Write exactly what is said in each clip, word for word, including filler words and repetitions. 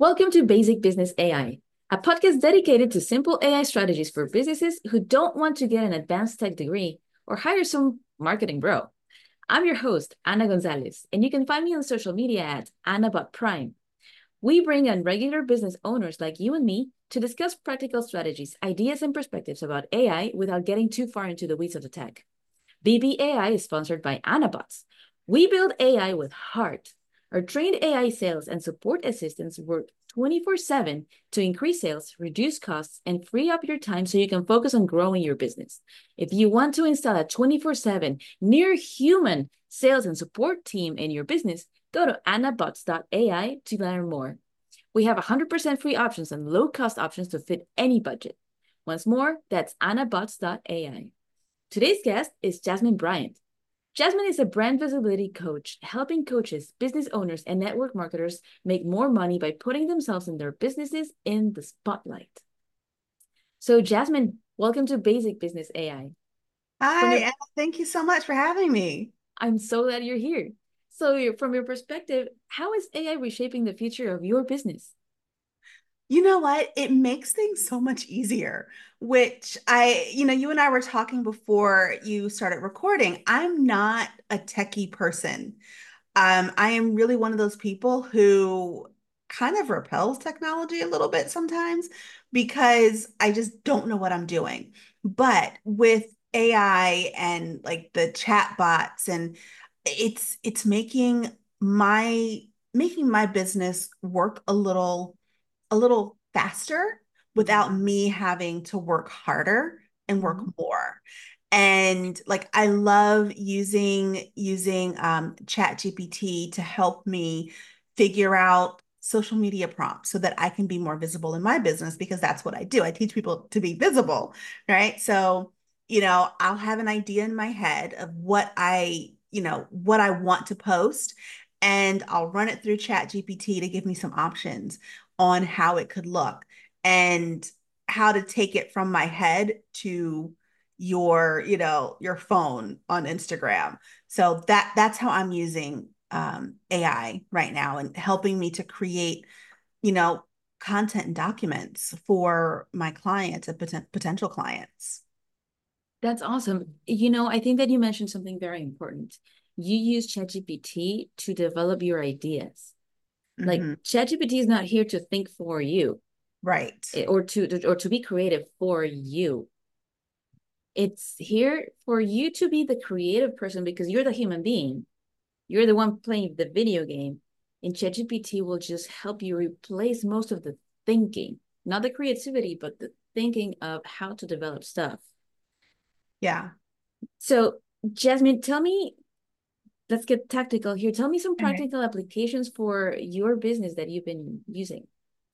Welcome to Basic Business A I, a podcast dedicated to simple A I strategies for businesses who don't want to get an advanced tech degree or hire some marketing bro. I'm your host, Ana Gonzalez, and you can find me on social media at AnnaBotPrime. We bring on regular business owners like you and me to discuss practical strategies, ideas, and perspectives about A I without getting too far into the weeds of the tech. B B A I is sponsored by AnnaBots. We build A I with heart. Our trained A I sales and support assistants work twenty-four seven to increase sales, reduce costs, and free up your time so you can focus on growing your business. If you want to install a twenty-four seven near human sales and support team in your business, go to annabots dot A I to learn more. We have one hundred percent free options and low cost options to fit any budget. Once more, that's annabots dot A I. Today's guest is Jasmine Bryant. Jasmine is a brand visibility coach, helping coaches, business owners, and network marketers make more money by putting themselves and their businesses in the spotlight. So, Jasmine, welcome to Basic Business A I. From Hi, your, Anna. Thank you so much for having me. I'm so glad you're here. So, from your perspective, how is A I reshaping the future of your business? You know what? It makes things so much easier, which I, you know, you and I were talking before you started recording. I'm not a techie person. Um, I am really one of those people who kind of repels technology a little bit sometimes because I just don't know what I'm doing. But with A I and like the chat bots and it's it's making my making my business work a little a little faster without Mhm. me having to work harder and work Mhm. more. And like I love using using um, Chat G P T to help me figure out social media prompts so that I can be more visible in my business because that's what I do. I teach people to be visible, right? So, you know, I'll have an idea in my head of what I, you know, what I want to post, and I'll run it through Chat G P T to give me some options on how it could look and how to take it from my head to your, you know, your phone on Instagram. So that that's how I'm using um, A I right now and helping me to create, you know, content and documents for my clients and poten- potential clients. That's awesome. You know, I think that you mentioned something very important. You use ChatGPT to develop your ideas. Like Hmm. ChatGPT is not here to think for you Right. eh, or to or to be creative for you. It's here for you to be the creative person because you're the human being. You're the one playing the video game. And ChatGPT will just help you replace most of the thinking, not the creativity, but the thinking of how to develop stuff. Yeah. So, Jasmine, tell me, let's get tactical here. Tell me some All right. practical applications for your business that you've been using.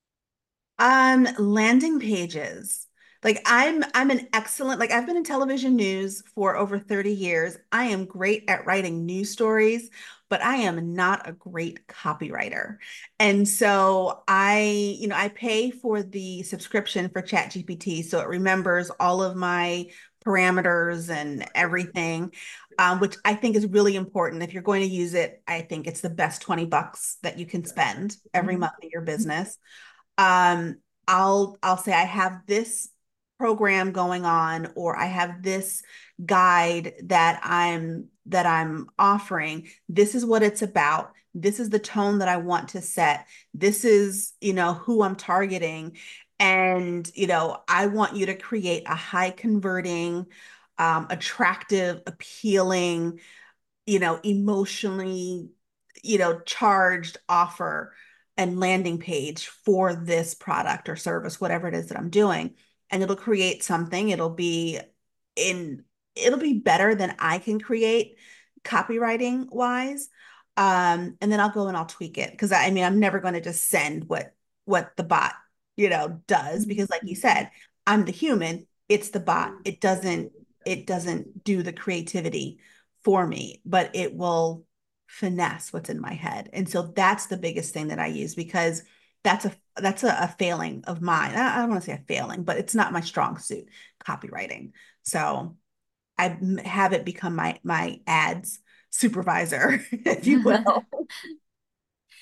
Um, landing pages. Like I'm I'm an excellent, like I've been in television news for over thirty years. I am great at writing news stories, but I am not a great copywriter. And so I, you know, I pay for the subscription for ChatGPT so it remembers all of my parameters and everything. Um, which I think is really important. If you're going to use it, I think it's the best twenty bucks that you can spend every Mhm. month in your business. um I'll I'll say I have this program going on or I have this guide that I'm that I'm offering. This is what it's about. This is the tone that I want to set. This is, you know, who I'm targeting. And, you know, I want you to create a high converting, um, attractive, appealing, you know, emotionally, you know, charged offer and landing page for this product or service, whatever it is that I'm doing. And it'll create something. It'll be in, it'll be better than I can create copywriting wise. Um, and then I'll go and I'll tweak it because I, I mean, I'm never going to just send what what the bot, you know, does because like you said, I'm the human, it's the bot. It doesn't it doesn't do the creativity for me, but it will finesse what's in my head. And so that's the biggest thing that I use because that's a that's a, a failing of mine. I, I don't want to say a failing, but it's not my strong suit, copywriting. So I have it become my my ads supervisor, if you will.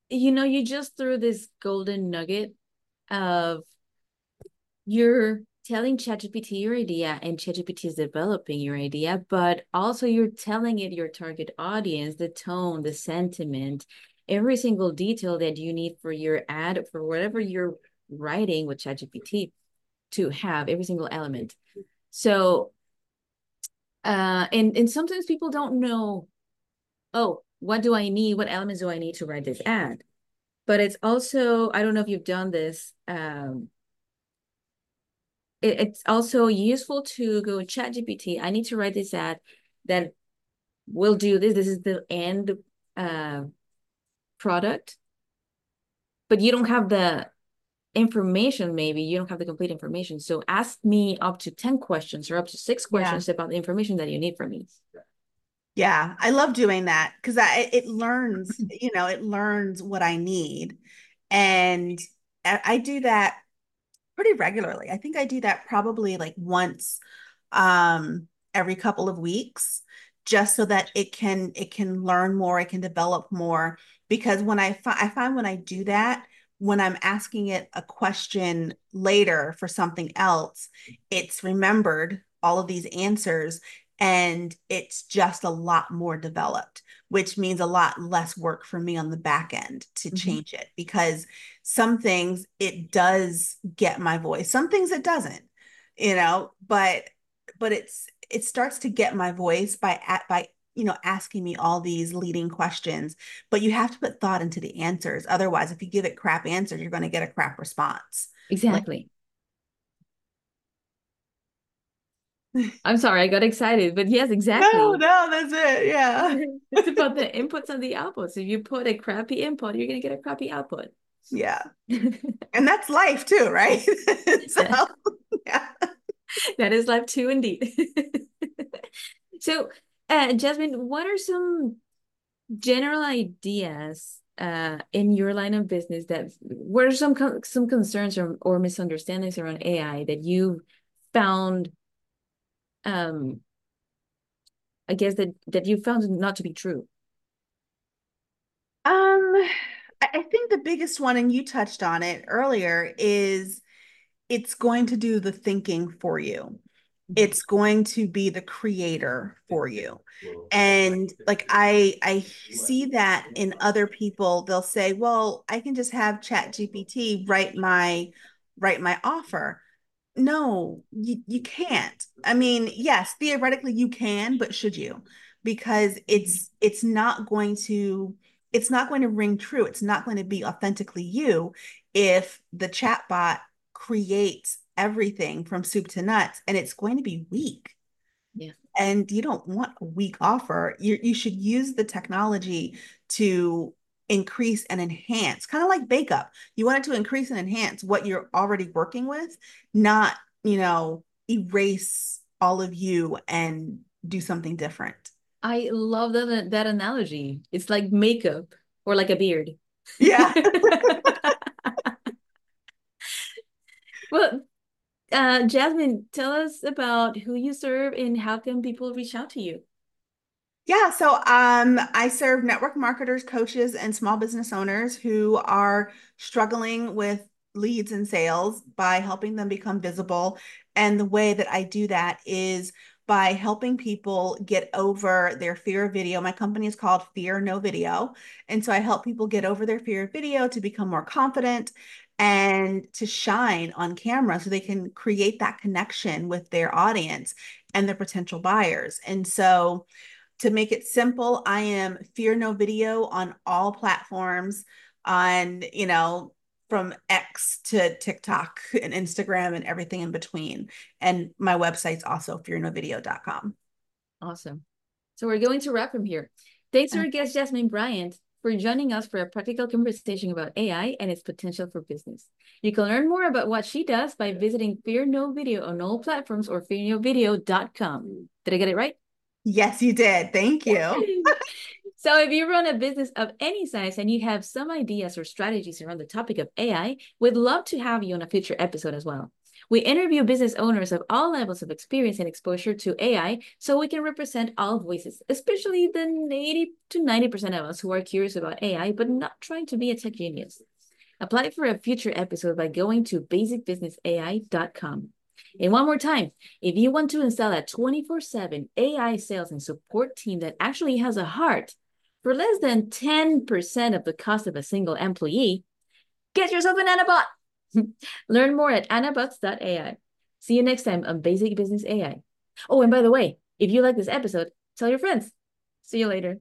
you know, you just threw this golden nugget of you're telling ChatGPT your idea and ChatGPT is developing your idea, but also you're telling it your target audience, the tone, the sentiment, every single detail that you need for your ad, for whatever you're writing with ChatGPT to have every single element. So, uh, and and sometimes people don't know, oh, what do I need? What elements do I need to write this ad? But it's also, I don't know if you've done this, um, it, it's also useful to go chat G P T. I need to write this ad that will do this. This is the end uh, product, but you don't have the information, maybe you don't have the complete information. So ask me up to ten questions or up to six Yeah. questions about the information that you need from me. Yeah, I love doing that because I it learns, you know, it learns what I need. And I, I do that pretty regularly. I think I do that probably like once um every couple of weeks just so that it can it can learn more, it can develop more because when I fi I find when I do that, when I'm asking it a question later for something else, it's remembered all of these answers and it's just a lot more developed, which means a lot less work for me on the back end to Mm-hmm. change it because some things it does get my voice, some things it doesn't, you know, but but it's it starts to get my voice by by you know asking me all these leading questions, but you have to put thought into the answers. Otherwise, if you give it crap answers, you're going to get a crap response. Like, Exactly. I'm sorry, I got excited, but yes, no, exactly. no, that's it. Yeah. It's about the inputs and the outputs. If you put a crappy input, you're gonna get a crappy output. Yeah. And that's life too, right? So, That, yeah. that is life too, indeed. So, uh, Jasmine, what are some general ideas uh, in your line of business that what are some con some concerns or, or misunderstandings around A I that you found um I guess that that you found not to be true? Um, I I think the biggest one, and you touched on it earlier, is it's going to do the thinking for you. It's going to be the creator for you. And like I I see that in other people, they'll say, "Well, I can just have Chat G P T write my write my offer." No, you, you can't. I mean, yes, theoretically you can, but should you? Because it's it's not going to it's not going to ring true. It's not going to be authentically you if the chatbot creates everything from soup to nuts and it's going to be weak. Yeah. And you don't want a weak offer. You you should use the technology to increase and enhance, kind of like Bake Up. You want it to increase and enhance what you're already working with, not, you know, erase all of you and do something different. I love that that analogy. It's like makeup or like a beard. Yeah. Well, uh, Jasmine, tell us about who you serve and how can people reach out to you? Yeah, so um, I serve network marketers, coaches, and small business owners who are struggling with leads and sales by helping them become visible. And the way that I do that is by helping people get over their fear of video. My company is called Fear No Video. And so I help people get over their fear of video to become more confident and to shine on camera so they can create that connection with their audience and their potential buyers. And so to make it simple, I am Fear No Video on all platforms, on, you know, from X to TikTok and Instagram and everything in between. And my website's also fear no video dot com. Awesome. So we're going to wrap from here. Thanks to our guest, Jasmine Bryant, for joining us for a practical conversation about A I and its potential for business. You can learn more about what she does by visiting Fear No Video on all platforms or fear no video dot com. Did I get it right? Yes, you did. Thank you. So if you run a business of any size and you have some ideas or strategies around the topic of A I, we'd love to have you on a future episode as well. We interview business owners of all levels of experience and exposure to A I so we can represent all voices, especially the eighty to ninety percent of us who are curious about A I but not trying to be a tech genius. Apply for a future episode by going to basic business A I dot com. And one more time, if you want to install a twenty-four seven A I sales and support team that actually has a heart for less than ten percent of the cost of a single employee, get yourself an Anabot. Learn more at anabots dot A I. See you next time on Basic Business A I. Oh, and by the way, if you like this episode, tell your friends. See you later.